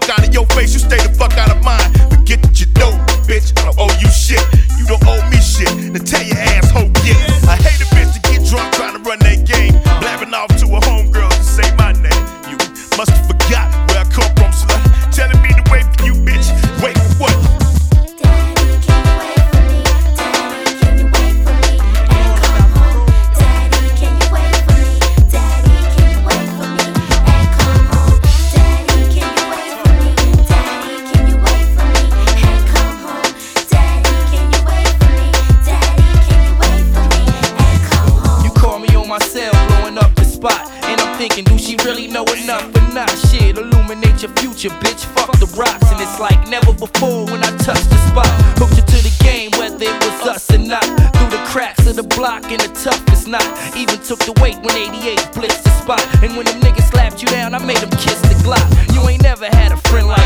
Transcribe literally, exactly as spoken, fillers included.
fuck out of your face, you stay the fuck out of mine. Forget that you know, bitch, I don't owe you shit. You don't owe me shit, now tell your asshole get. I hate a bitch to get drunk trying to run that game, blabbing off to a homegirl to say my name. You must have forgot where I come from, slut. Telling me to wait for you, bitch. Wait for what? Thinking, do she really know enough or not? Shit, illuminate your future, bitch. Fuck the rocks. And it's like never before when I touch the spot. Hooked you to the game, whether it was us or not. Through the cracks of the block in the toughest knot. Even took the weight when eighty-eight blitzed the spot. And when them niggas slapped you down, I made them kiss the Glock. You ain't never had a friend like